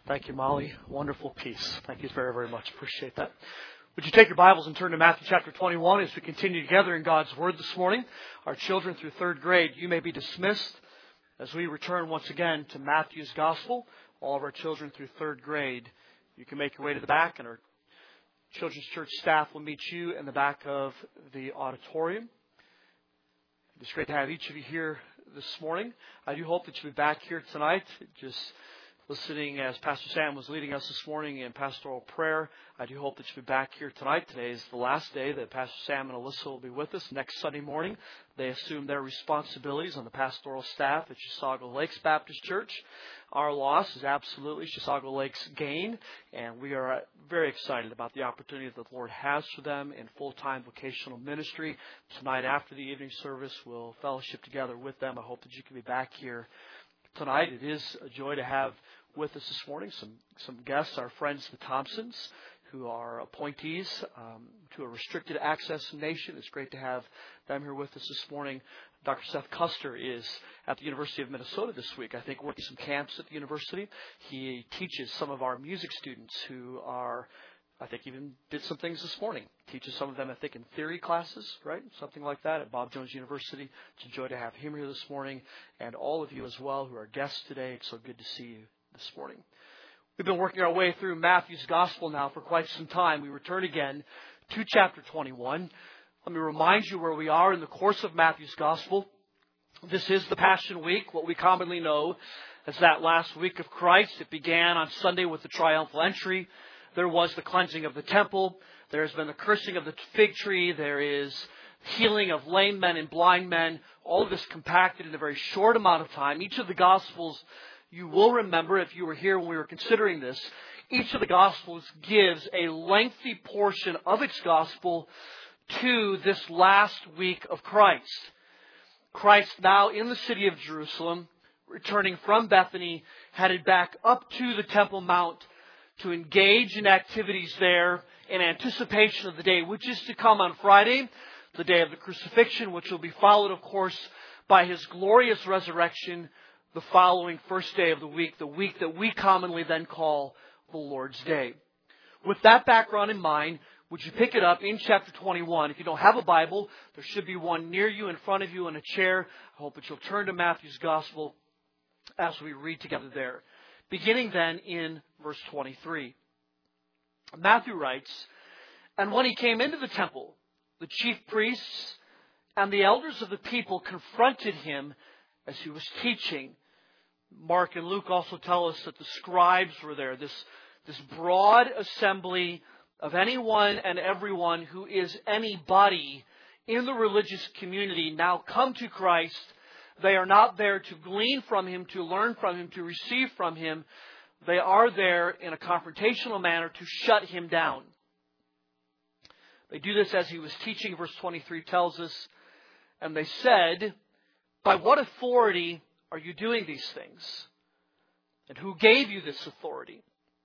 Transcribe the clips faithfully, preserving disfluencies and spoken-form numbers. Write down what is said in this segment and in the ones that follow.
Thank you, Molly. Wonderful piece. Thank you very, very much. Appreciate that. Would you take your Bibles and turn to Matthew chapter twenty-one as we continue together in God's Word this morning? Our children through third grade, you may be dismissed as we return once again to Matthew's Gospel. All of our children through third grade, you can make your way to the back, and our Children's Church staff will meet you in the back of the auditorium. It's great to have each of you here this morning. I do hope that you'll be back here tonight. Just listening as Pastor Sam was leading us this morning in pastoral prayer. I do hope that you'll be back here tonight. Today is the last day that Pastor Sam and Alyssa will be with us. Next Sunday morning, they assume their responsibilities on the pastoral staff at Chisago Lakes Baptist Church. Our loss is absolutely Chisago Lakes' gain, and we are very excited about the opportunity that the Lord has for them in full-time vocational ministry. Tonight after the evening service, we'll fellowship together with them. I hope that you can be back here tonight. It is a joy to have with us this morning some, some guests, our friends the Thompsons, who are appointees um, to a restricted access nation. It's great to have them here with us this morning. Doctor Seth Custer is at the University of Minnesota this week, I think, working some camps at the university. He teaches some of our music students who are, I think, even did some things this morning. Teaches some of them, I think, in theory classes, right? Something like that at Bob Jones University. It's a joy to have him here this morning, and all of you as well who are guests today. It's so good to see you this morning. We've been working our way through Matthew's Gospel now for quite some time. We return again to chapter twenty-one. Let me remind you where we are in the course of Matthew's Gospel. This is the Passion Week, what we commonly know as that last week of Christ. It began on Sunday with the triumphal entry. There was the cleansing of the temple. There's been the cursing of the fig tree. There is healing of lame men and blind men. All of this compacted in a very short amount of time. Each of the Gospels, you will remember if you were here when we were considering this, each of the Gospels gives a lengthy portion of its Gospel to this last week of Christ. Christ now in the city of Jerusalem, returning from Bethany, headed back up to the Temple Mount to engage in activities there in anticipation of the day which is to come on Friday, the day of the crucifixion, which will be followed, of course, by His glorious resurrection the following first day of the week, the week that we commonly then call the Lord's Day. With that background in mind, would you pick it up in chapter twenty-one? If you don't have a Bible, there should be one near you, in front of you, in a chair. I hope that you'll turn to Matthew's Gospel as we read together there. Beginning then in verse twenty-three. Matthew writes, "And when he came into the temple, the chief priests and the elders of the people confronted him as he was teaching." Mark and Luke also tell us that the scribes were there, this, this broad assembly of anyone and everyone who is anybody in the religious community now come to Christ. They are not there to glean from Him, to learn from Him, to receive from Him. They are there in a confrontational manner to shut Him down. They do this as He was teaching, verse twenty-three tells us, "And they said, 'By what authority are you doing these things? And who gave you this authority?'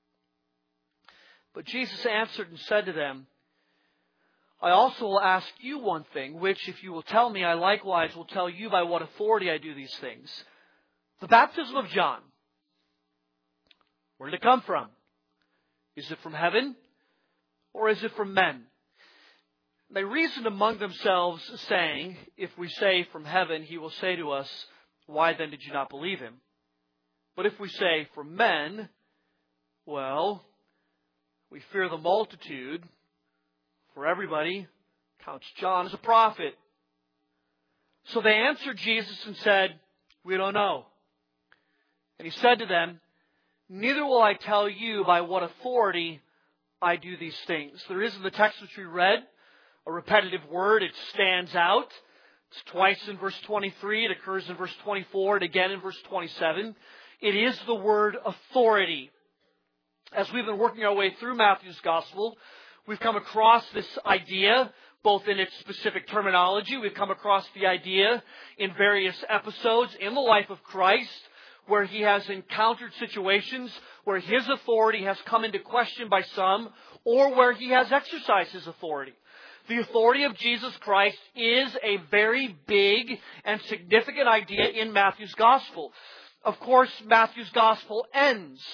But Jesus answered and said to them, 'I also will ask you one thing, which if you will tell me, I likewise will tell you by what authority I do these things. The baptism of John, where did it come from? Is it from heaven, or is it from men?' They reasoned among themselves, saying, 'If we say from heaven, he will say to us, why then did you not believe him? But if we say from men, well, we fear the multitude, for everybody counts John as a prophet.' So they answered Jesus and said, 'We don't know.' And He said to them, 'Neither will I tell you by what authority I do these things.'" There is in the text which we read a repetitive word. It stands out. It's twice in verse twenty-three. It occurs in verse twenty-four and again in verse twenty-seven. It is the word authority. As we've been working our way through Matthew's Gospel, we've come across this idea, both in its specific terminology. We've come across the idea in various episodes in the life of Christ, where He has encountered situations where His authority has come into question by some, or where He has exercised His authority. The authority of Jesus Christ is a very big and significant idea in Matthew's Gospel. Of course, Matthew's Gospel ends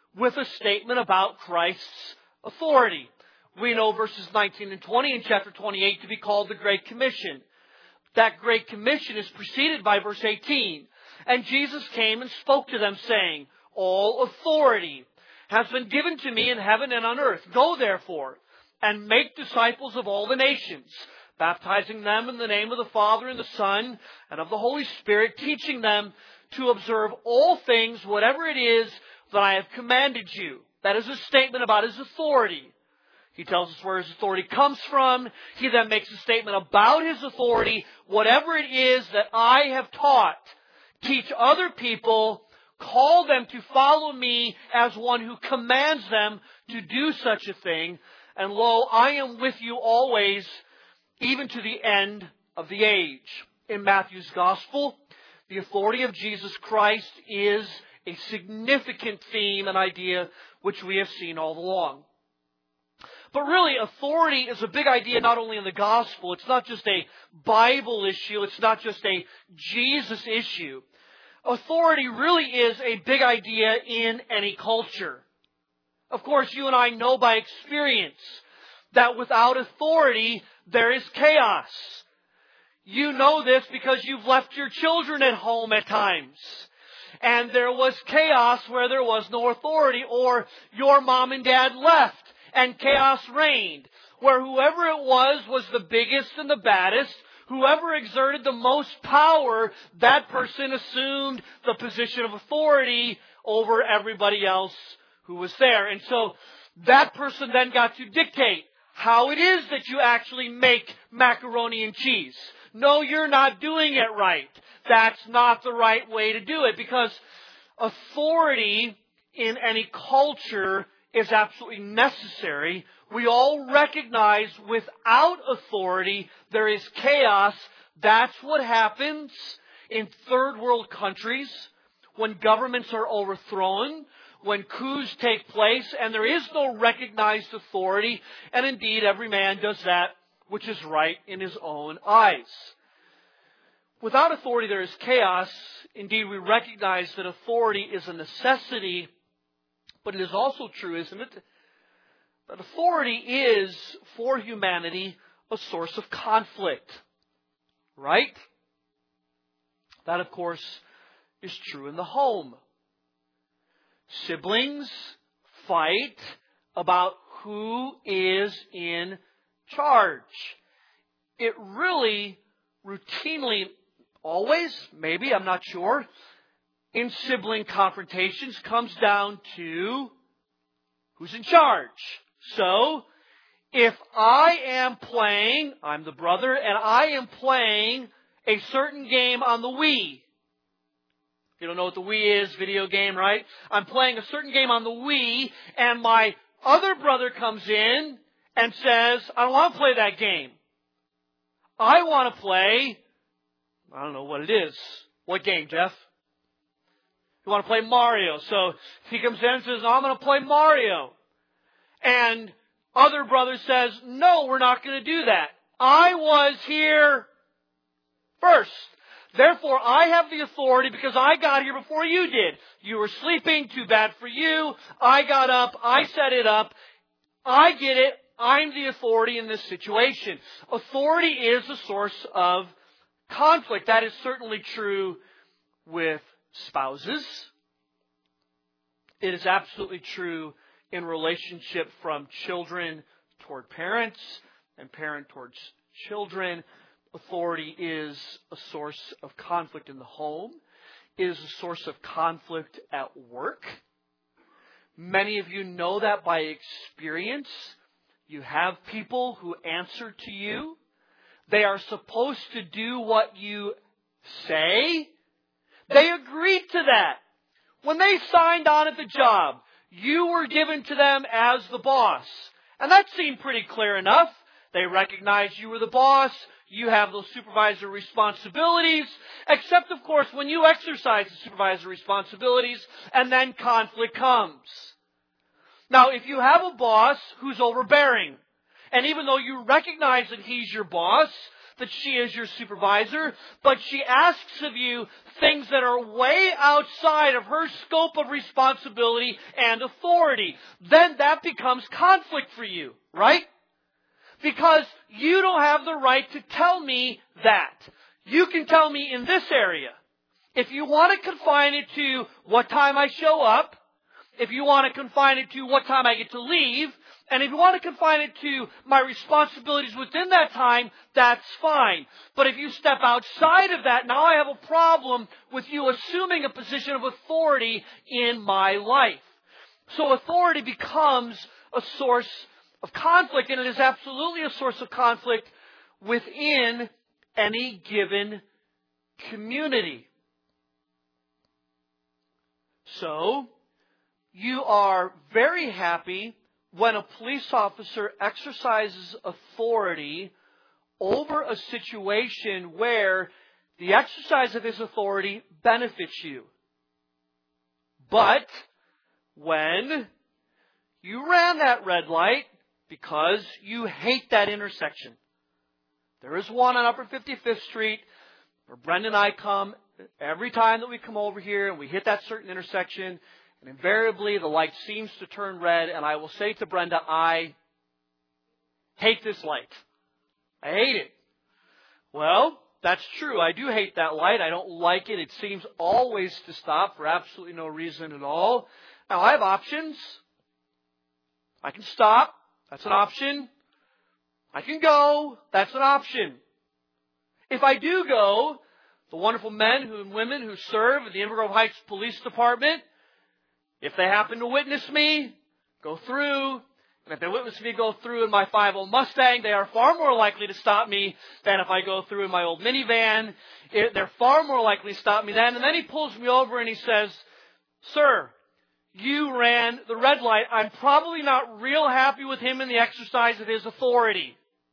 with a statement about Christ's authority. We know verses nineteen and twenty in chapter twenty-eight to be called the Great Commission. That Great Commission is preceded by verse eighteen. And Jesus came and spoke to them, saying, all authority has been given to me in heaven and on earth. Go therefore and make disciples of all the nations, baptizing them in the name of the Father and the Son and of the Holy Spirit, teaching them to observe all things, whatever it is that I have commanded you. That is a statement about His authority. He tells us where His authority comes from. He then makes a statement about His authority. Whatever it is that I have taught, teach other people, call them to follow me as one who commands them to do such a thing. And lo, I am with you always, even to the end of the age. In Matthew's Gospel, the authority of Jesus Christ is a significant theme and idea which we have seen all along. But really, authority is a big idea not only in the Gospel. It's not just a Bible issue. It's not just a Jesus issue. Authority really is a big idea in any culture. Of course, you and I know by experience that without authority, there is chaos. You know this because you've left your children at home at times. And there was chaos where there was no authority, or your mom and dad left and chaos reigned, where whoever it was was the biggest and the baddest. Whoever exerted the most power, that person assumed the position of authority over everybody else who was there. And so that person then got to dictate how it is that you actually make macaroni and cheese. No, you're not doing it right. That's not the right way to do it, because authority in any culture is absolutely necessary. We all recognize without authority, there is chaos. That's what happens in third world countries when governments are overthrown, when coups take place, and there is no recognized authority. And indeed, every man does that which is right in his own eyes. Without authority, there is chaos. Indeed, we recognize that authority is a necessity, but it is also true, isn't it, that authority is, for humanity, a source of conflict. Right? That, of course, is true in the home. Siblings fight about who is in charge. It really routinely, always, maybe, I'm not sure, in sibling confrontations comes down to who's in charge. So, if I am playing, I'm the brother, and I am playing a certain game on the Wii. You don't know what the Wii is, video game, right? I'm playing a certain game on the Wii, and my other brother comes in and says, I don't want to play that game. I want to play, I don't know what it is. What game, Jeff? You want to play Mario. So he comes in and says, no, I'm going to play Mario. And other brother says, no, we're not going to do that. I was here first. Therefore, I have the authority because I got here before you did. You were sleeping, too bad for you. I got up, I set it up. I get it. I'm the authority in this situation. Authority is a source of conflict. That is certainly true with spouses. It is absolutely true in relationship from children toward parents and parent towards children. Authority is a source of conflict in the home. It is a source of conflict at work. Many of you know that by experience. You have people who answer to you. They are supposed to do what you say. They agreed to that. When they signed on at the job, you were given to them as the boss. And that seemed pretty clear enough. They recognized you were the boss. You have those supervisory responsibilities. Except, of course, when you exercise the supervisory responsibilities and then conflict comes. Now, if you have a boss who's overbearing, and even though you recognize that he's your boss, that she is your supervisor, but she asks of you things that are way outside of her scope of responsibility and authority. Then that becomes conflict for you, right? Because you don't have the right to tell me that. You can tell me in this area. If you want to confine it to what time I show up, if you want to confine it to what time I get to leave, and if you want to confine it to my responsibilities within that time, that's fine. But if you step outside of that, now I have a problem with you assuming a position of authority in my life. So authority becomes a source of conflict, and it is absolutely a source of conflict within any given community. So, you are very happy when a police officer exercises authority over a situation where the exercise of his authority benefits you. But when you ran that red light because you hate that intersection. There is one on Upper fifty-fifth Street where Brenda and I come every time that we come over here and we hit that certain intersection, and invariably the light seems to turn red, and I will say to Brenda, I hate this light. I hate it. Well, that's true. I do hate that light. I don't like it. It seems always to stop for absolutely no reason at all. Now, I have options. I can stop. That's an option. I can go. That's an option. If I do go, the wonderful men and women who serve at the Inver Grove Heights Police Department, if they happen to witness me, go through, and if they witness me go through in my five oh Mustang, they are far more likely to stop me than if I go through in my old minivan. They're far more likely to stop me then. And then he pulls me over and he says, "Sir, you ran the red light." I'm probably not real happy with him in the exercise of his authority.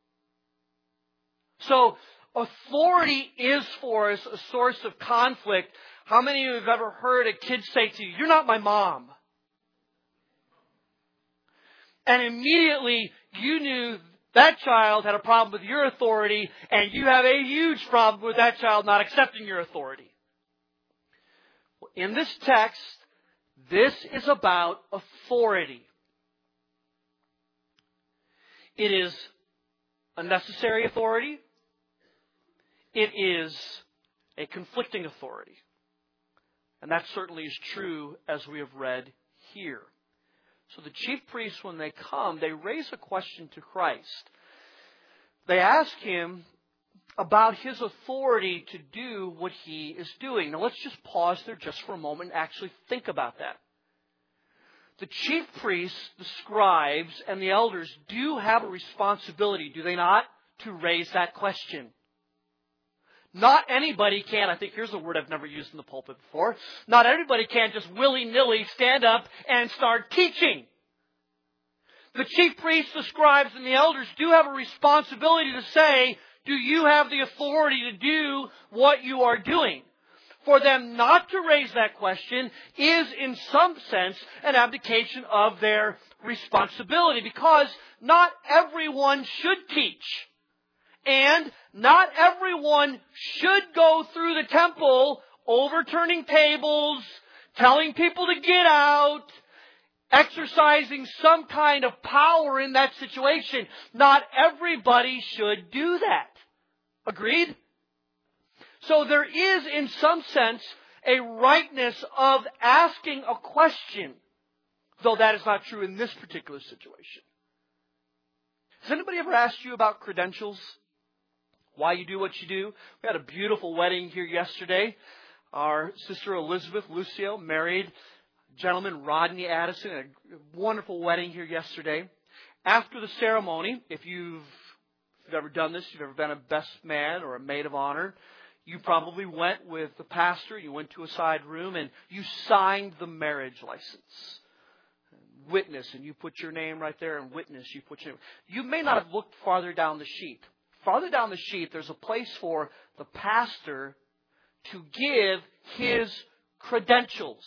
So, authority is for us a source of conflict. How many of you have ever heard a kid say to you, "You're not my mom"? And immediately you knew that child had a problem with your authority, and you have a huge problem with that child not accepting your authority. In this text, this is about authority. It is a necessary authority. It is a conflicting authority. And that certainly is true as we have read here. So the chief priests, when they come, they raise a question to Christ. They ask him about his authority to do what he is doing. Now let's just pause there just for a moment and actually think about that. The chief priests, the scribes, and the elders do have a responsibility, do they not, to raise that question. Not anybody can, I think here's a word I've never used in the pulpit before, not everybody can just willy-nilly stand up and start teaching. The chief priests, the scribes, and the elders do have a responsibility to say, do you have the authority to do what you are doing? For them not to raise that question is, in some sense, an abdication of their responsibility, because not everyone should teach. And not everyone should go through the temple overturning tables, telling people to get out, exercising some kind of power in that situation. Not everybody should do that. Agreed? So there is, in some sense, a rightness of asking a question, though that is not true in this particular situation. Has anybody ever asked you about credentials? Why you do what you do? We had a beautiful wedding here yesterday. Our sister Elizabeth Lucio married gentleman Rodney Addison. A wonderful wedding here yesterday. After the ceremony, if you've, if you've ever done this, you've ever been a best man or a maid of honor, you probably went with the pastor, you went to a side room, and you signed the marriage license. Witness, and you put your name right there, and witness, you put your name. You may not have looked farther down the sheet. Farther down the sheet, there's a place for the pastor to give his credentials.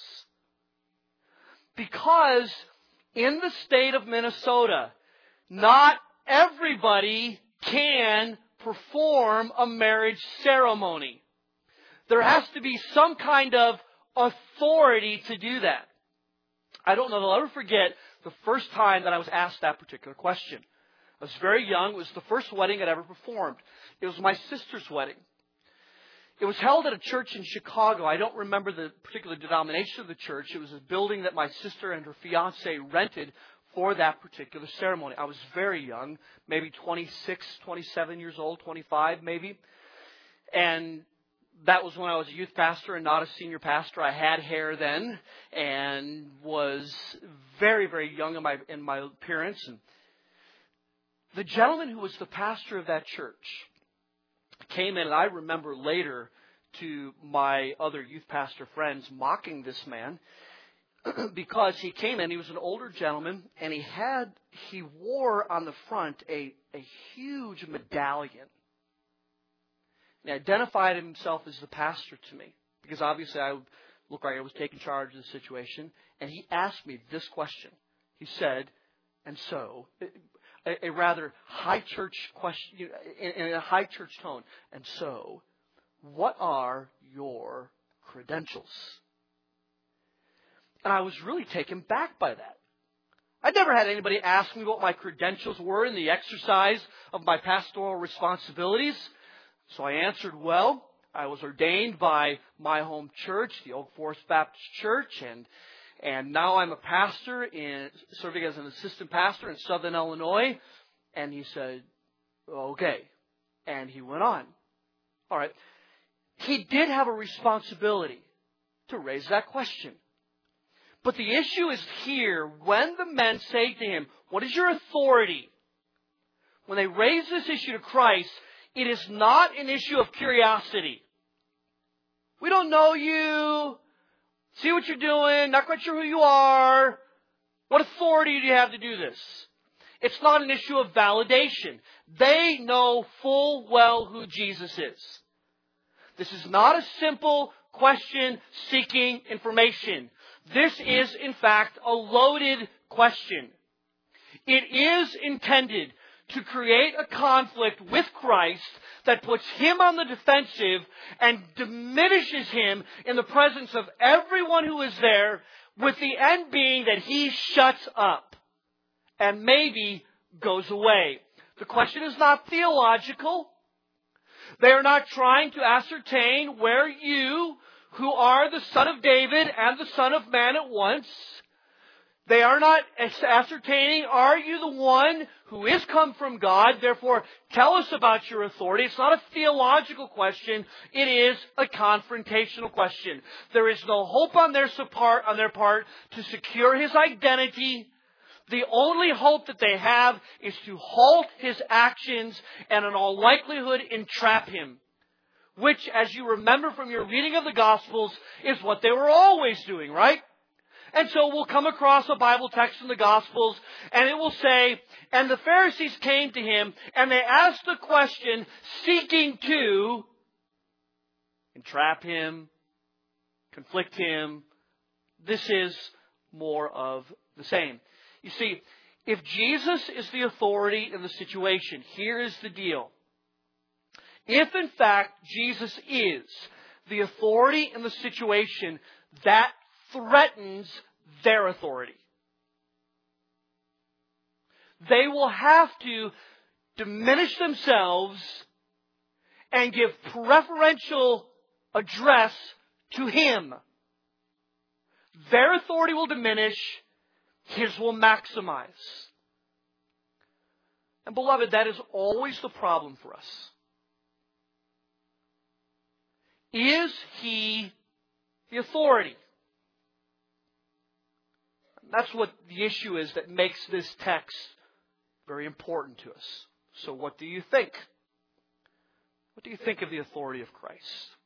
Because in the state of Minnesota, not everybody can perform a marriage ceremony. There has to be some kind of authority to do that. I don't know if I'll ever forget the first time that I was asked that particular question. I was very young. It was the first wedding I'd ever performed. It was my sister's wedding. It was held at a church in Chicago. I don't remember the particular denomination of the church. It was a building that my sister and her fiance rented for that particular ceremony. I was very young, maybe twenty-six, twenty-seven years old, twenty-five maybe. And that was when I was a youth pastor and not a senior pastor. I had hair then and was very, very young in my in my appearance. And the gentleman who was the pastor of that church came in, and I remember later to my other youth pastor friends mocking this man because he came in. He was an older gentleman, and he had he wore on the front a a huge medallion. He identified himself as the pastor to me because obviously I looked like I was taking charge of the situation. And he asked me this question. He said, and so, a, a rather high church question, in, in a high church tone. And so, what are your credentials? And I was really taken back by that. I'd never had anybody ask me what my credentials were in the exercise of my pastoral responsibilities. So I answered, well, I was ordained by my home church, the Oak Forest Baptist Church, and and now I'm a pastor, in serving as an assistant pastor in Southern Illinois. And he said, okay. And he went on. All right. He did have a responsibility to raise that question. But the issue is here, when the men say to him, what is your authority? When they raise this issue to Christ, it is not an issue of curiosity. We don't know you. See what you're doing. Not quite sure who you are. What authority do you have to do this? It's not an issue of validation. They know full well who Jesus is. This is not a simple question seeking information. This is, in fact, a loaded question. It is intended to create a conflict with Christ that puts him on the defensive and diminishes him in the presence of everyone who is there, with the end being that he shuts up and maybe goes away. The question is not theological. They are not trying to ascertain where you, who are the Son of David and the Son of Man at once, they are not ascertaining, are you the one who is come from God? Therefore, tell us about your authority. It's not a theological question. It is a confrontational question. There is no hope on their part, on their part to secure his identity. The only hope that they have is to halt his actions and in all likelihood entrap him. Which, as you remember from your reading of the Gospels, is what they were always doing, right? And so we'll come across a Bible text in the Gospels, and it will say, and the Pharisees came to him, and they asked the question, seeking to entrap him, conflict him. This is more of the same. You see, if Jesus is the authority in the situation, here is the deal. If, in fact, Jesus is the authority in the situation, that threatens their authority. They will have to diminish themselves and give preferential address to him. Their authority will diminish, his will maximize. And beloved, that is always the problem for us. Is he the authority? That's what the issue is that makes this text very important to us. So what do you think? What do you think of the authority of Christ?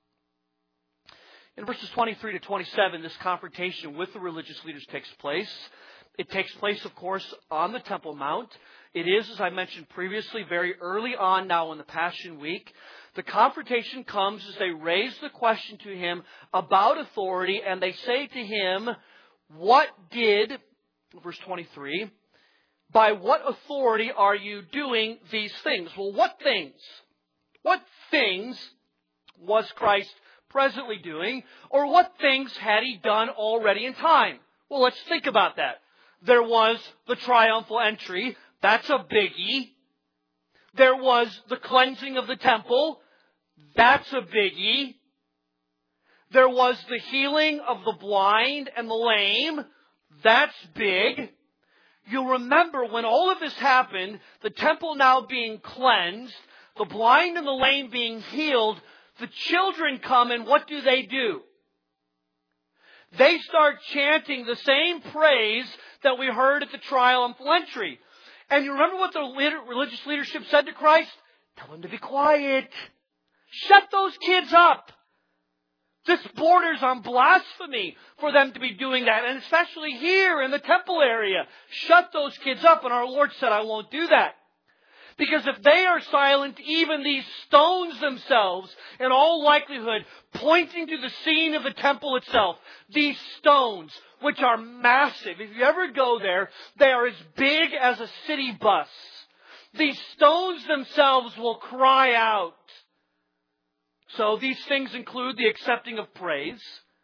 In verses twenty-three to twenty-seven, this confrontation with the religious leaders takes place. It takes place, of course, on the Temple Mount. It is, as I mentioned previously, very early on now in the Passion Week. The confrontation comes as they raise the question to him about authority, and they say to him, what did, verse twenty-three, by what authority are you doing these things? Well, what things? What things was Christ presently doing, or what things had he done already in time? Well, let's think about that. There was the triumphal entry. That's a biggie. There was the cleansing of the temple. That's a biggie. There was the healing of the blind and the lame. That's big. You'll remember when all of this happened, the temple now being cleansed, the blind and the lame being healed, the children come and what do they do? They start chanting the same praise that we heard at the triumphal entry. And you remember what the religious leadership said to Christ? Tell them to be quiet. Shut those kids up. This borders on blasphemy for them to be doing that, and especially here in the temple area. Shut those kids up, and our Lord said, I won't do that. Because if they are silent, even these stones themselves, in all likelihood, pointing to the scene of the temple itself, these stones, which are massive, if you ever go there, they are as big as a city bus. These stones themselves will cry out. So these things include the accepting of praise.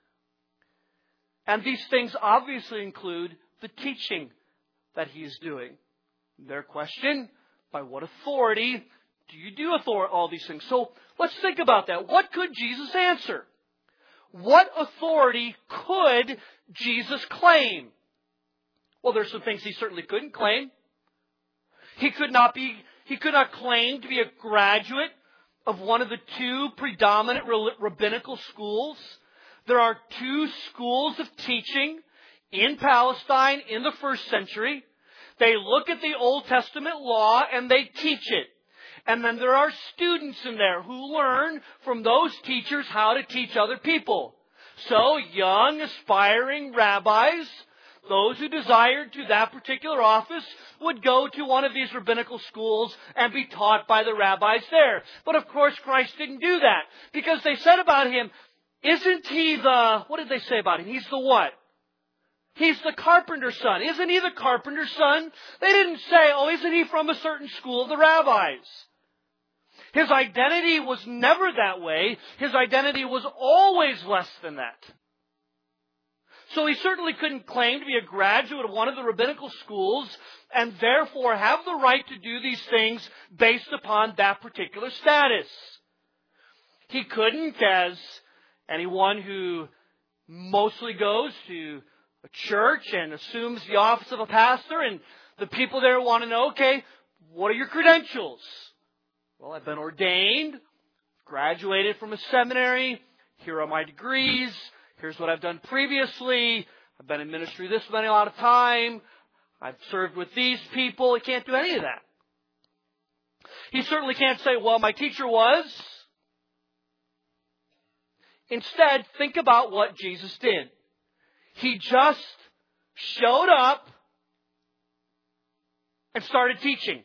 And these things obviously include the teaching that he is doing. Their question, by what authority do you do author- all these things? So let's think about that. What could Jesus answer? What authority could Jesus claim? Well, there's some things he certainly couldn't claim. He could not be, he could not claim to be a graduate of one of the two predominant rabbinical schools. There are two schools of teaching in Palestine in the first century. They look at the Old Testament law and they teach it. And then there are students in there who learn from those teachers how to teach other people. So young, aspiring rabbis, those who desired to that particular office, would go to one of these rabbinical schools and be taught by the rabbis there. But of course, Christ didn't do that. Because they said about him, isn't he the, what did they say about him? He's the what? He's the carpenter's son. Isn't he the carpenter's son? They didn't say, oh, isn't he from a certain school of the rabbis? His identity was never that way. His identity was always less than that. So he certainly couldn't claim to be a graduate of one of the rabbinical schools and therefore have the right to do these things based upon that particular status. He couldn't, as anyone who mostly goes to a church and assumes the office of a pastor, and the people there want to know, okay, what are your credentials? Well, I've been ordained, graduated from a seminary, here are my degrees, here's what I've done previously, I've been in ministry this many a lot of time, I've served with these people. He can't do any of that. He certainly can't say, well, my teacher was. Instead, think about what Jesus did. He just showed up and started teaching.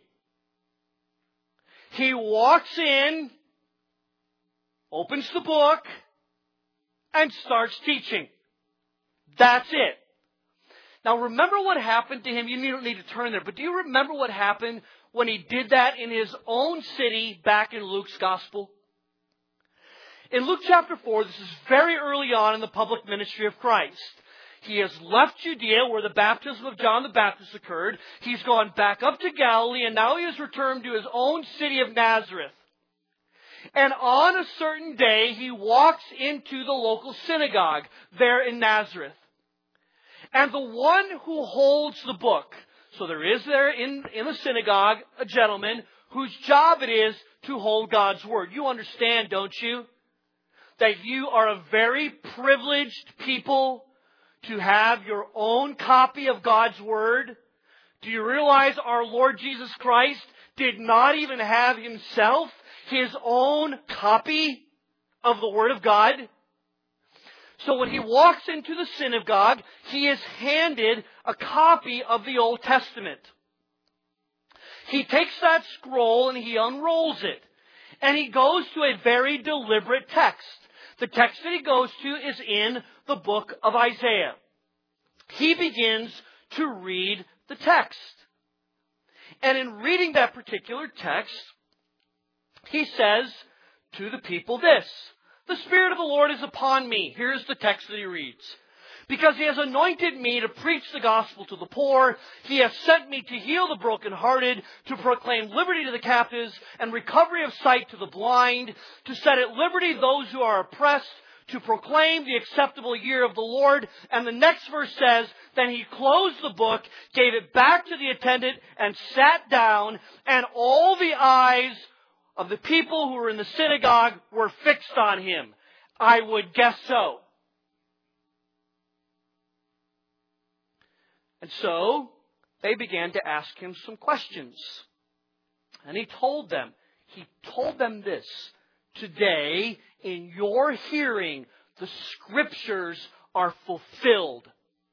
He walks in, opens the book, and starts teaching. That's it. Now remember what happened to him. You don't need to turn there, but do you remember what happened when he did that in his own city back in Luke's gospel? In Luke chapter four, this is very early on in the public ministry of Christ. He has left Judea where the baptism of John the Baptist occurred. He's gone back up to Galilee, and now he has returned to his own city of Nazareth. And on a certain day, he walks into the local synagogue there in Nazareth. And the one who holds the book, so there is there in, in the synagogue a gentleman whose job it is to hold God's word. You understand, don't you? That you are a very privileged people to have your own copy of God's word. Do you realize our Lord Jesus Christ did not even have himself his own copy of the Word of God? So when he walks into the synagogue, he is handed a copy of the Old Testament. He takes that scroll and he unrolls it. And he goes to a very deliberate text. The text that he goes to is in the book of Isaiah. He begins to read the text. And in reading that particular text, he says to the people this, "The Spirit of the Lord is upon me." Here's the text that he reads. "Because he has anointed me to preach the gospel to the poor. He has sent me to heal the brokenhearted, to proclaim liberty to the captives, and recovery of sight to the blind, to set at liberty those who are oppressed, to proclaim the acceptable year of the Lord." And the next verse says, "Then he closed the book, gave it back to the attendant, and sat down, and all the eyes of the people who were in the synagogue were fixed on him." I would guess so. And so they began to ask him some questions. And he told them, he told them this, "Today, in your hearing, the Scriptures are fulfilled."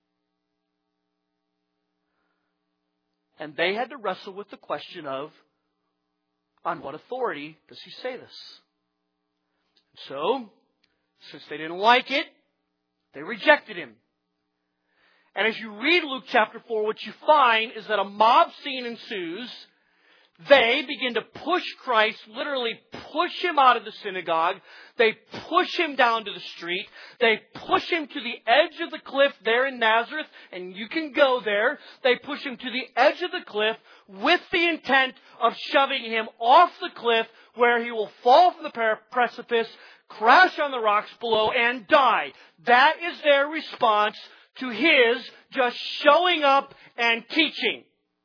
And they had to wrestle with the question of, on what authority does he say this? So, since they didn't like it, they rejected him. And as you read Luke chapter four, what you find is that a mob scene ensues. They begin to push Christ, literally push him out of the synagogue. They push him down to the street. They push him to the edge of the cliff there in Nazareth, and you can go there. They push him to the edge of the cliff with the intent of shoving him off the cliff, where he will fall from the precipice, crash on the rocks below, and die. That is their response to his just showing up and teaching.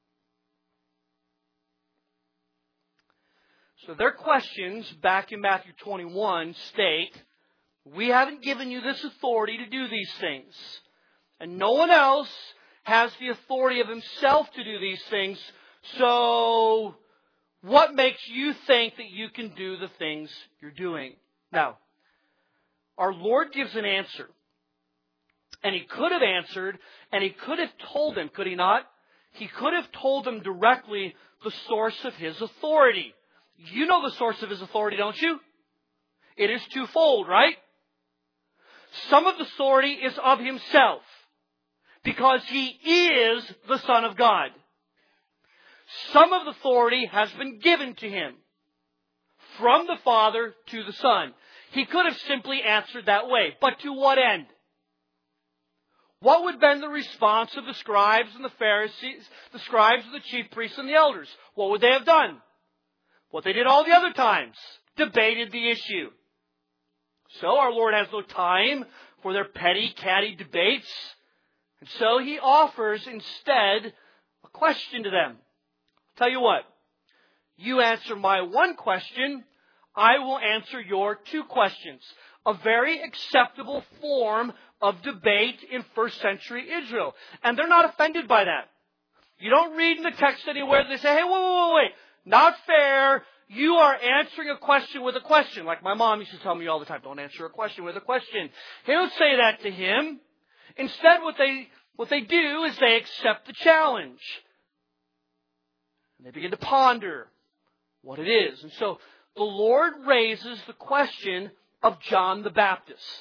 So their questions back in Matthew twenty-one state, "We haven't given you this authority to do these things. And no one else has the authority of himself to do these things. So what makes you think that you can do the things you're doing?" Now, our Lord gives an answer. And he could have answered, and he could have told them, could he not? He could have told them directly the source of his authority. You know the source of his authority, don't you? It is twofold, right? Some of the authority is of himself, because he is the Son of God. Some of the authority has been given to him from the Father to the Son. He could have simply answered that way. But to what end? What would have been the response of the scribes and the Pharisees, the scribes and the chief priests and the elders? What would they have done? What they did all the other times. Debated the issue. So our Lord has no time for their petty, catty debates. And so he offers instead a question to them. I'll tell you what. You answer my one question, I will answer your two questions. A very acceptable form of debate in first century Israel. And they're not offended by that. You don't read in the text anywhere that they say, "Hey, wait, wait, wait, wait. Not fair. You are answering a question with a question." Like my mom used to tell me all the time, "Don't answer a question with a question." They don't say that to him. Instead, what they, what they do is they accept the challenge. And they begin to ponder what it is. And so the Lord raises the question of John the Baptist.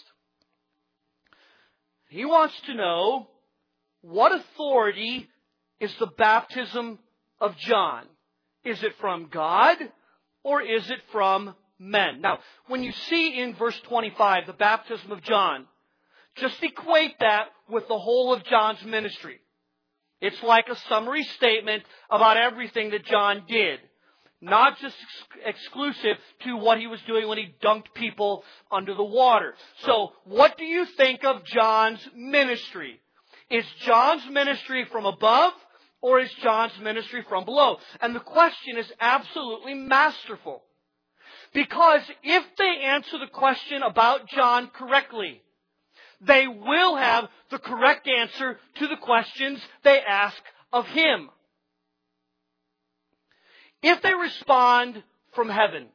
He wants to know, what authority is the baptism of John? Is it from God or is it from men? Now, when you see in verse twenty-five the baptism of John, just equate that with the whole of John's ministry. It's like a summary statement about everything that John did. Not just ex- exclusive to what he was doing when he dunked people under the water. So, what do you think of John's ministry? Is John's ministry from above, or is John's ministry from below? And the question is absolutely masterful. Because if they answer the question about John correctly, they will have the correct answer to the questions they ask of him. If they respond from heaven,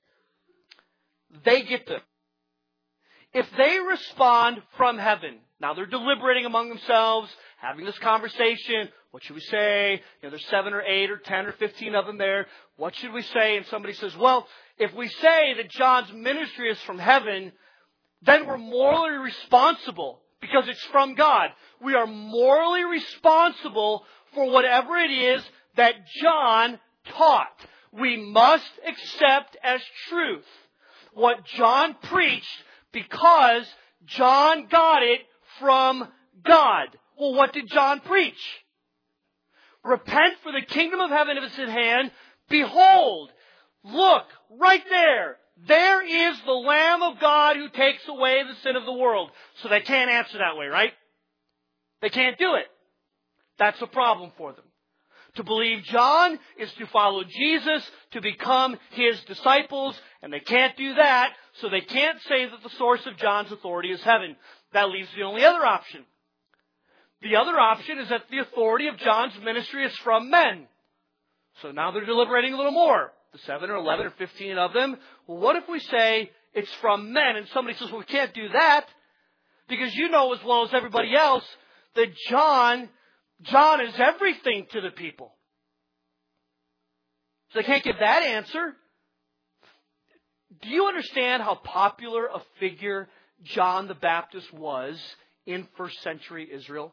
they get them. If they respond from heaven, now they're deliberating among themselves, having this conversation. What should we say? You know, there's seven or eight or ten or fifteen of them there. What should we say? And somebody says, well, if we say that John's ministry is from heaven, then we're morally responsible because it's from God. We are morally responsible for whatever it is that John taught. we must accept as truth what John preached because John got it from God. Well, what did John preach? Repent, for the kingdom of heaven is at hand. Behold, look, right there. There is the Lamb of God who takes away the sin of the world. So they can't answer that way, right? They can't do it. That's a problem for them. To believe John is to follow Jesus, to become His disciples, and they can't do that, so they can't say that the source of John's authority is heaven. That leaves the only other option. The other option is that the authority of John's ministry is from men. So now they're deliberating a little more. The seven or eleven or fifteen of them. Well, what if we say it's from men? And somebody says, well, we can't do that because you know as well as everybody else that John, John is everything to the people. So they can't give that answer. Do you understand how popular a figure John the Baptist was in first century Israel?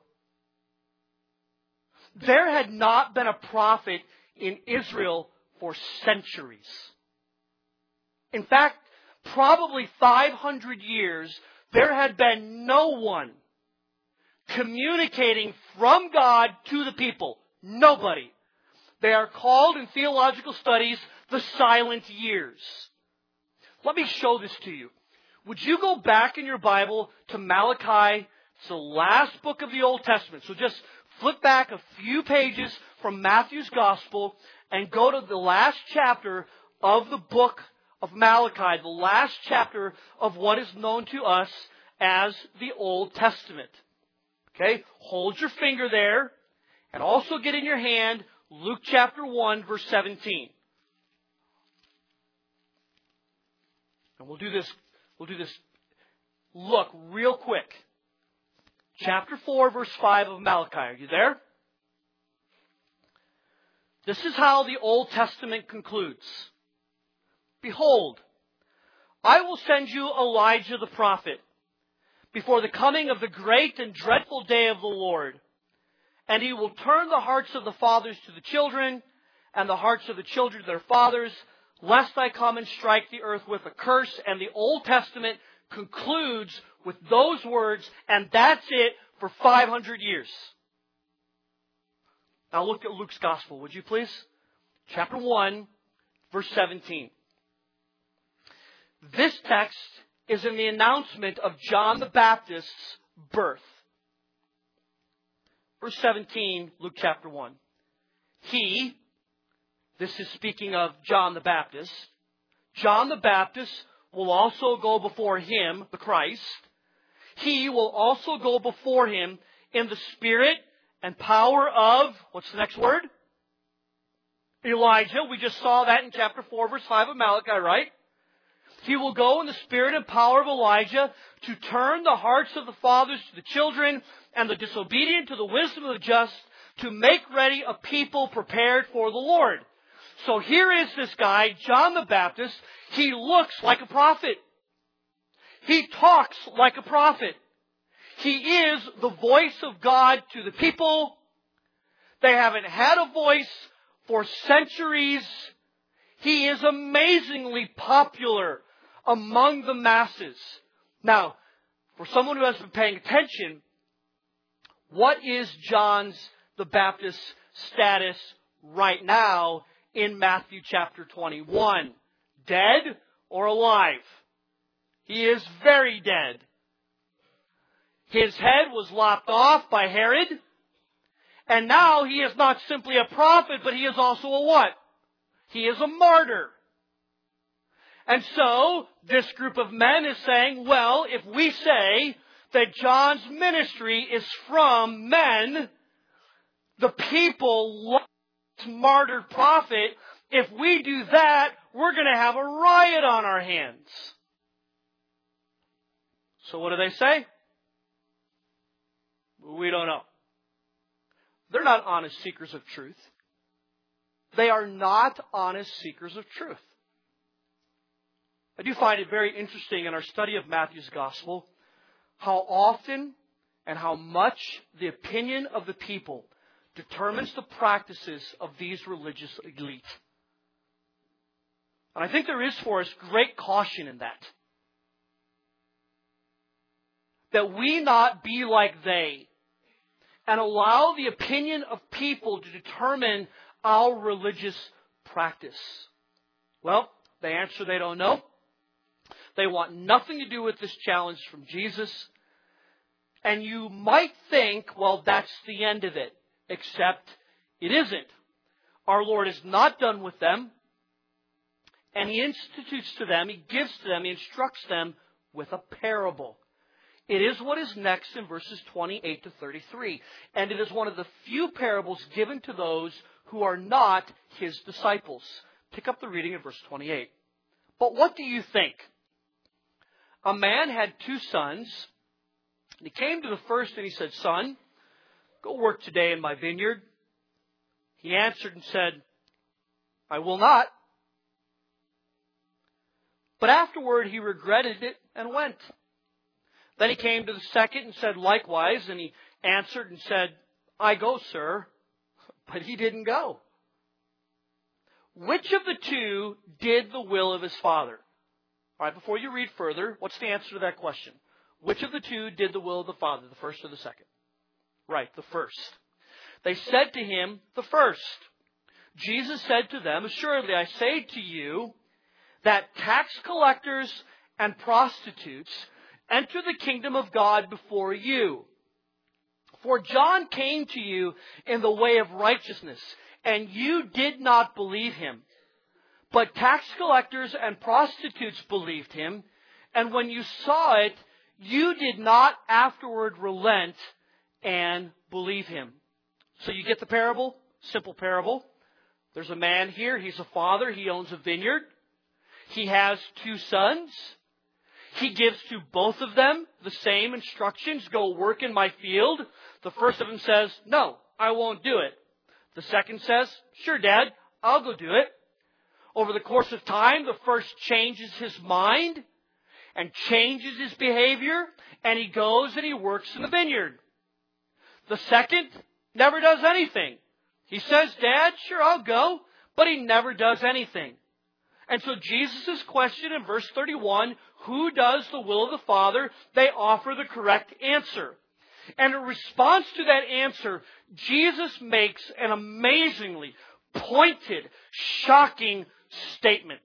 There had not been a prophet in Israel for centuries. In fact, probably five hundred years, there had been no one communicating from God to the people. Nobody. They are called in theological studies the silent years. Let me show this to you. Would you go back in your Bible to Malachi? It's the last book of the Old Testament. So just flip back a few pages from Matthew's Gospel and go to the last chapter of the book of Malachi, the last chapter of what is known to us as the Old Testament. Okay? Hold your finger there and also get in your hand Luke chapter one, verse seventeen. And we'll do this, we'll do this look real quick. Chapter four, verse five of Malachi. Are you there? This is how the Old Testament concludes. Behold, I will send you Elijah the prophet before the coming of the great and dreadful day of the Lord. And he will turn the hearts of the fathers to the children and the hearts of the children to their fathers, lest I come and strike the earth with a curse. And the Old Testament concludes with those words, and that's it for five hundred years. Now look at Luke's Gospel, would you please? Chapter one, verse seventeen. This text is in the announcement of John the Baptist's birth. Verse seventeen, Luke chapter one. He, this is speaking of John the Baptist, John the Baptist will also go before him, the Christ. He will also go before him in the spirit and power of, what's the next word? Elijah. We just saw that in chapter four, verse five of Malachi, right? He will go in the spirit and power of Elijah to turn the hearts of the fathers to the children and the disobedient to the wisdom of the just, to make ready a people prepared for the Lord. So here is this guy, John the Baptist. He looks like a prophet. He talks like a prophet. He is the voice of God to the people. They haven't had a voice for centuries. He is amazingly popular among the masses. Now, for someone who has been paying attention, what is John's the Baptist's status right now in Matthew chapter twenty-one? Dead or alive? He is very dead. His head was lopped off by Herod. And now he is not simply a prophet, but he is also a what? He is a martyr. And so, this group of men is saying, well, if we say that John's ministry is from men, the people love this martyred prophet. If we do that, we're going to have a riot on our hands. So what do they say? We don't know. They're not honest seekers of truth. They are not honest seekers of truth. I do find it very interesting in our study of Matthew's Gospel how often and how much the opinion of the people determines the practices of these religious elites. And I think there is for us great caution in that. That we not be like they and allow the opinion of people to determine our religious practice. Well, they answer they don't know. They want nothing to do with this challenge from Jesus. And you might think, well, that's the end of it. Except it isn't. Our Lord is not done with them. And He institutes to them, He gives to them, He instructs them with a parable. It is what is next in verses twenty-eight to thirty-three. And it is one of the few parables given to those who are not His disciples. Pick up the reading in verse twenty-eight. But what do you think? A man had two sons. And he came to the first and he said, Son, go work today in my vineyard. He answered and said, I will not. But afterward he regretted it and went. Then he came to the second and said likewise, and he answered and said, I go, sir. But he didn't go. Which of the two did the will of his father? All right, before you read further, what's the answer to that question? Which of the two did the will of the father, the first or the second? Right, the first. They said to him, the first. Jesus said to them, assuredly, I say to you that tax collectors and prostitutes enter the kingdom of God before you. For John came to you in the way of righteousness, and you did not believe him. But tax collectors and prostitutes believed him, and when you saw it, you did not afterward relent and believe him. So you get the parable? Simple parable. There's a man here. He's a father. He owns a vineyard. He has two sons. He gives to both of them the same instructions. Go work in my field. The first of them says, no, I won't do it. The second says, sure, Dad, I'll go do it. Over the course of time, the first changes his mind and changes his behavior, and he goes and he works in the vineyard. The second never does anything. He says, Dad, sure, I'll go, but he never does anything. And so Jesus' question in verse thirty-one, who does the will of the Father? They offer the correct answer. And in response to that answer, Jesus makes an amazingly pointed, shocking statement.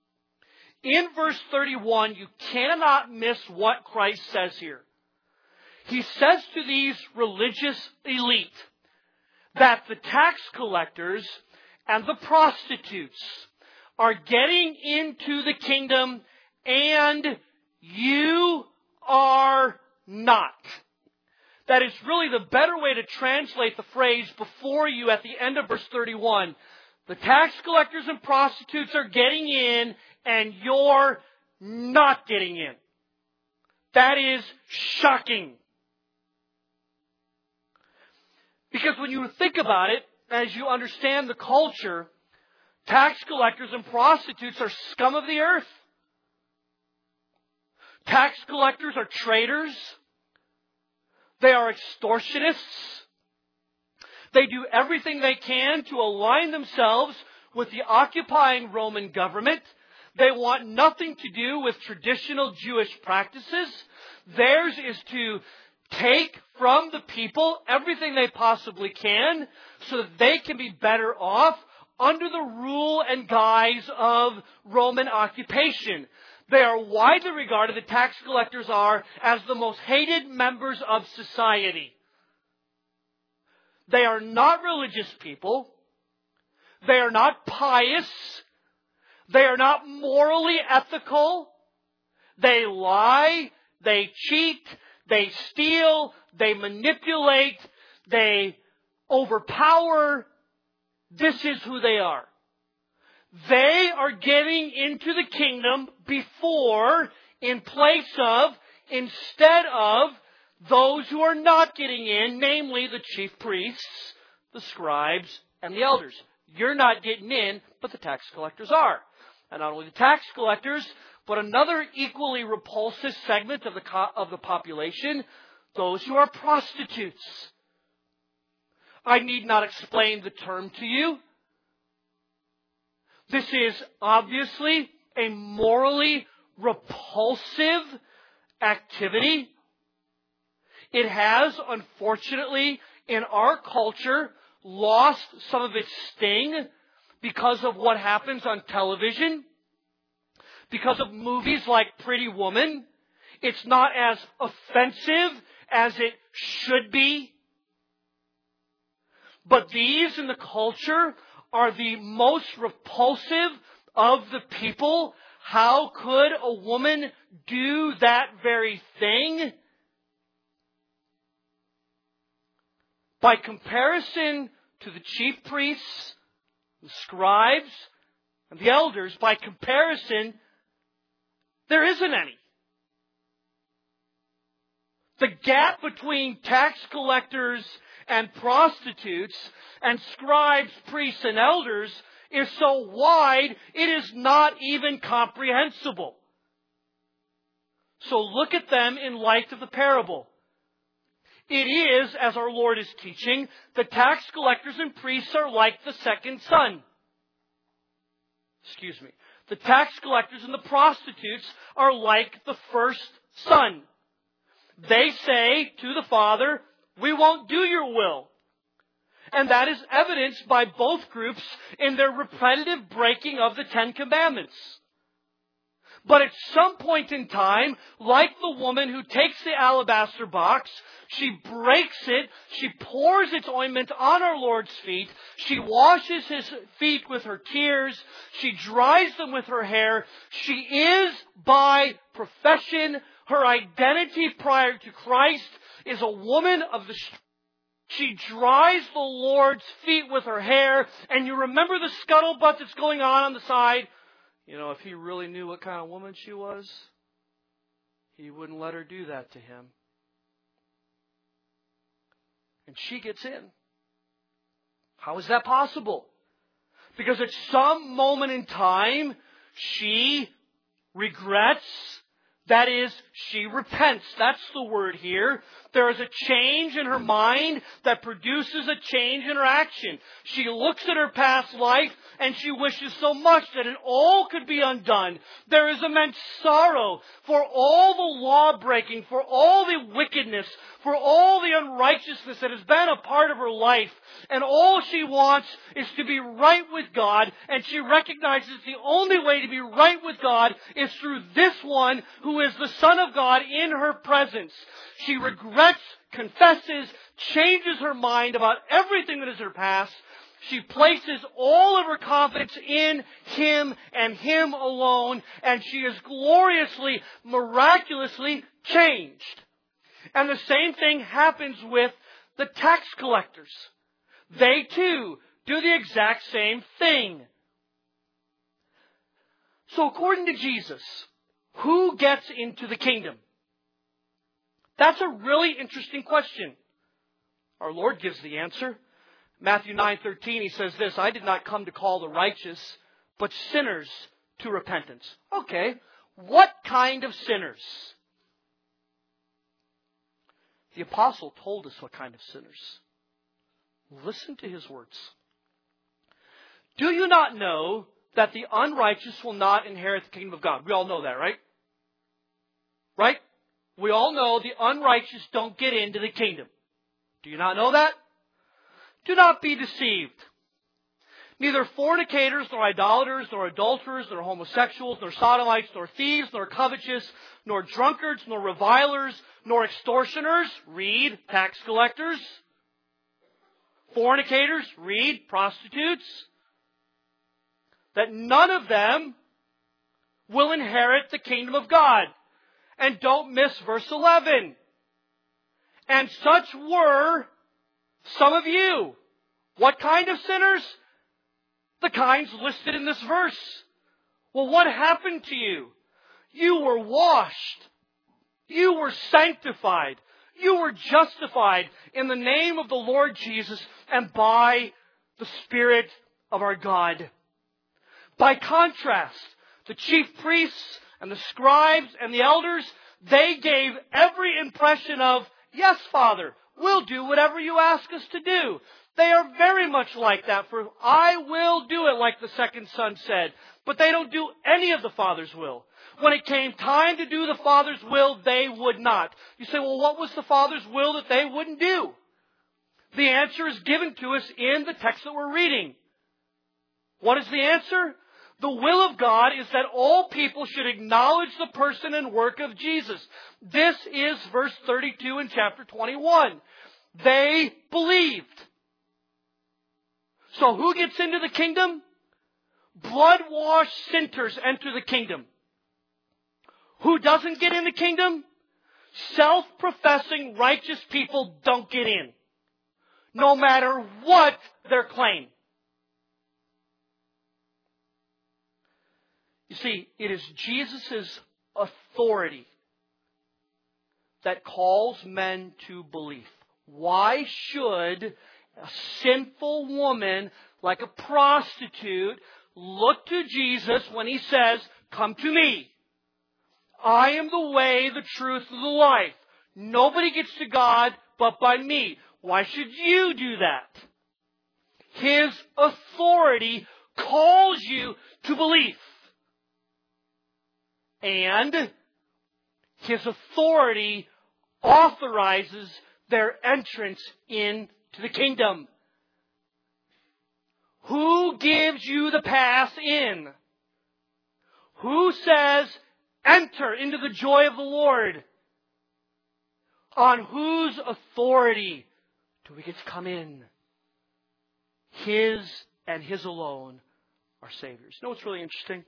In verse thirty-one, you cannot miss what Christ says here. He says to these religious elite that the tax collectors and the prostitutes are getting into the kingdom and you are not. That is really the better way to translate the phrase before you at the end of verse thirty-one. The tax collectors and prostitutes are getting in and you're not getting in. That is shocking. Because when you think about it, as you understand the culture, tax collectors and prostitutes are scum of the earth. Tax collectors are traitors. They are extortionists. They do everything they can to align themselves with the occupying Roman government. They want nothing to do with traditional Jewish practices. Theirs is to take from the people everything they possibly can so that they can be better off under the rule and guise of Roman occupation. They are widely regarded, the tax collectors are, as the most hated members of society. They are not religious people. They are not pious. They are not morally ethical. They lie. They cheat. They steal. They manipulate. They overpower. This is who they are. They are getting into the kingdom before, in place of, instead of, those who are not getting in, namely the chief priests, the scribes, and the elders. You're not getting in, but the tax collectors are. And not only the tax collectors, but another equally repulsive segment of the co- of the population, those who are prostitutes. I need not explain the term to you. This is obviously a morally repulsive activity. It has, unfortunately, in our culture, lost some of its sting because of what happens on television, because of movies like Pretty Woman. It's not as offensive as it should be. But these in the culture are the most repulsive of the people. How could a woman do that very thing? By comparison to the chief priests, the scribes, and the elders, by comparison, there isn't any. The gap between tax collectors and prostitutes and scribes, priests, and elders is so wide, it is not even comprehensible. So look at them in light of the parable. It is, as our Lord is teaching, the tax collectors and priests are like the second son. Excuse me. The tax collectors and the prostitutes are like the first son. They say to the Father, "We won't do your will." And that is evidenced by both groups in their repetitive breaking of the Ten Commandments. But at some point in time, like the woman who takes the alabaster box, she breaks it, she pours its ointment on our Lord's feet, she washes His feet with her tears, she dries them with her hair. She is, by profession, her identity prior to Christ is a woman of the street. She dries the Lord's feet with her hair, and you remember the scuttlebutt that's going on on the side? You know, if He really knew what kind of woman she was, He wouldn't let her do that to Him. And she gets in. How is that possible? Because at some moment in time, she regrets. That is, she repents. That's the word here. There is a change in her mind that produces a change in her action. She looks at her past life and she wishes so much that it all could be undone. There is immense sorrow for all the law breaking, for all the wickedness, for all the unrighteousness that has been a part of her life. And all she wants is to be right with God. And she recognizes the only way to be right with God is through this one who is the Son of God in her presence. She regrets, confesses, changes her mind about everything that is her past. She places all of her confidence in Him and Him alone. And she is gloriously, miraculously changed. And the same thing happens with the tax collectors. They too do the exact same thing. So according to Jesus, who gets into the kingdom? That's a really interesting question. Our Lord gives the answer. Matthew nine thirteen, He says this, "I did not come to call the righteous, but sinners to repentance." Okay, what kind of sinners? The apostle told us what kind of sinners. Listen to his words. "Do you not know that the unrighteous will not inherit the kingdom of God?" We all know that, right? Right? We all know the unrighteous don't get into the kingdom. Do you not know that? "Do not be deceived. Neither fornicators, nor idolaters, nor adulterers, nor homosexuals, nor sodomites, nor thieves, nor covetous, nor drunkards, nor revilers, nor extortioners," read, tax collectors, "fornicators," read, prostitutes, "that none of them will inherit the kingdom of God." And don't miss verse eleven. "And such were some of you." What kind of sinners? The kinds listed in this verse. Well, what happened to you? You were washed. You were sanctified. You were justified in the name of the Lord Jesus and by the Spirit of our God. By contrast, the chief priests and the scribes and the elders, they gave every impression of, "Yes, Father, we'll do whatever you ask us to do." They are very much like that. For I will do it, like the second son said. But they don't do any of the Father's will. When it came time to do the Father's will, they would not. You say, well, what was the Father's will that they wouldn't do? The answer is given to us in the text that we're reading. What is the answer? The will of God is that all people should acknowledge the person and work of Jesus. This is verse thirty-two in chapter twenty-one. They believed. So who gets into the kingdom? Blood-washed sinners enter the kingdom. Who doesn't get in the kingdom? Self-professing righteous people don't get in. No matter what their claim. You see, it is Jesus' authority that calls men to belief. Why should a sinful woman like a prostitute look to Jesus when he says, come to me? I am the way, the truth, and the life. Nobody gets to God but by me. Why should you do that? His authority calls you to belief. And His authority authorizes their entrance into the kingdom. Who gives you the pass in? Who says, enter into the joy of the Lord? On whose authority do we get to come in? His and His alone are Saviors. You know what's really interesting?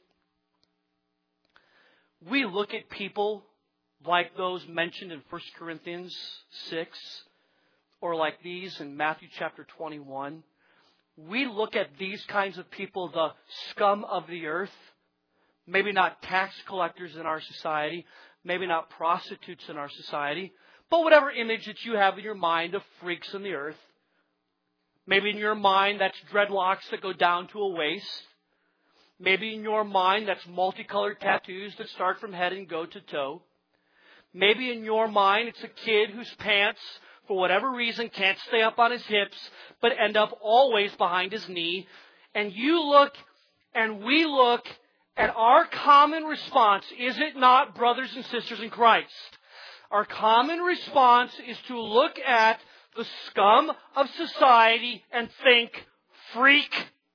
We look at people like those mentioned in First Corinthians six, or like these in Matthew chapter twenty-one. We look at these kinds of people, the scum of the earth. Maybe not tax collectors in our society, maybe not prostitutes in our society, but whatever image that you have in your mind of freaks in the earth. Maybe in your mind that's dreadlocks that go down to a waist. Maybe in your mind that's multicolored tattoos that start from head and go to toe. Maybe in your mind it's a kid whose pants, for whatever reason, can't stay up on his hips, but end up always behind his knee. And you look, and we look, at our common response, is it not, brothers and sisters in Christ? Our common response is to look at the scum of society and think, freak.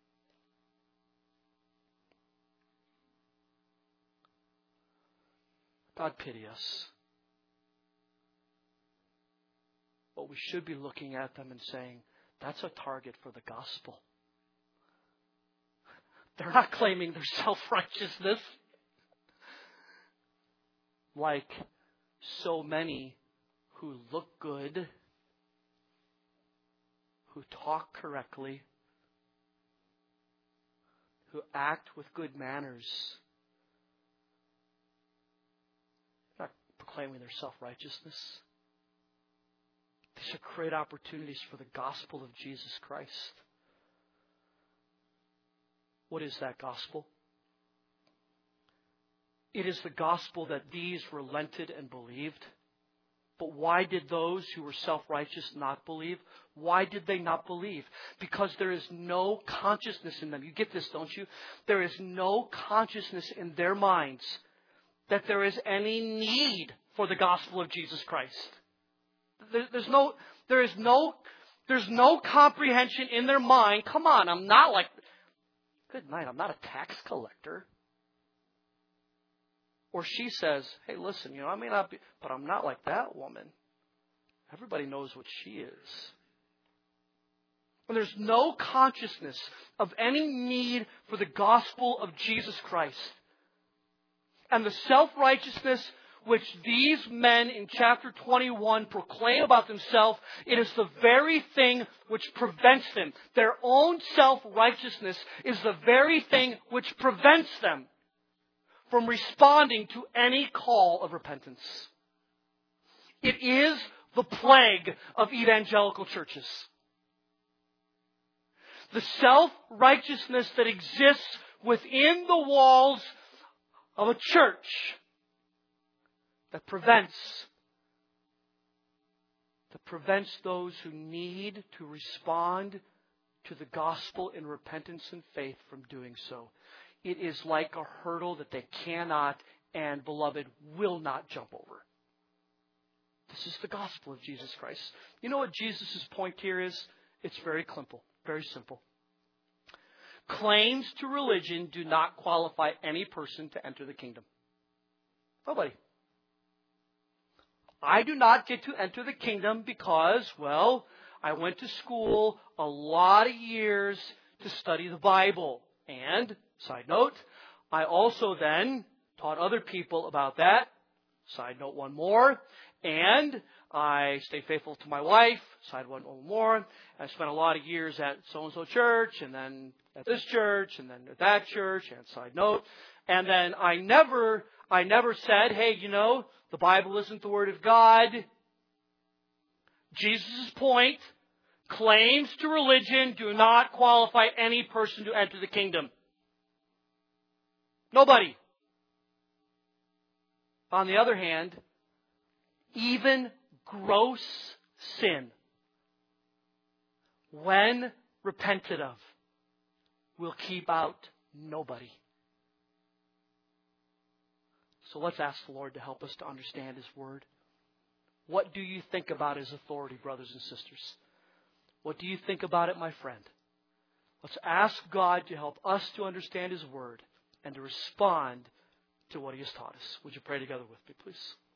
God pity us. But we should be looking at them and saying, that's a target for the gospel. They're not claiming their self-righteousness like so many who look good, who talk correctly, who act with good manners. They're not proclaiming their self-righteousness. These are great opportunities for the gospel of Jesus Christ. What is that gospel? It is the gospel that these relented and believed. But why did those who were self-righteous not believe? Why did they not believe? Because there is no consciousness in them. You get this, don't you? There is no consciousness in their minds that there is any need for the gospel of Jesus Christ. There's no, there is no, there's no comprehension in their mind. Come on, I'm not like, good night, I'm not a tax collector. Or she says, hey, listen, you know, I may not be, but I'm not like that woman. Everybody knows what she is. And there's no consciousness of any need for the gospel of Jesus Christ. And the self-righteousness which these men in chapter twenty-one proclaim about themselves, it is the very thing which prevents them. Their own self-righteousness is the very thing which prevents them from responding to any call of repentance. It is the plague of evangelical churches. The self-righteousness that exists within the walls of a church that prevents, that prevents those who need to respond to the gospel in repentance and faith from doing so. It is like a hurdle that they cannot and, beloved, will not jump over. This is the gospel of Jesus Christ. You know what Jesus' point here is? It's very simple. Very simple. Claims to religion do not qualify any person to enter the kingdom. Nobody. I do not get to enter the kingdom because, well, I went to school a lot of years to study the Bible. And, side note, I also then taught other people about that. Side note one more. And I stayed faithful to my wife. Side one more. I spent a lot of years at so-and-so church, and then at this church, and then at that church, and side note. And then I never, I never said, hey, you know, the Bible isn't the Word of God. Jesus' point, claims to religion do not qualify any person to enter the kingdom. Nobody. On the other hand, even gross sin, when repented of, will keep out nobody. So let's ask the Lord to help us to understand His Word. What do you think about His authority, brothers and sisters? What do you think about it, my friend? Let's ask God to help us to understand His Word and to respond to what He has taught us. Would you pray together with me, please?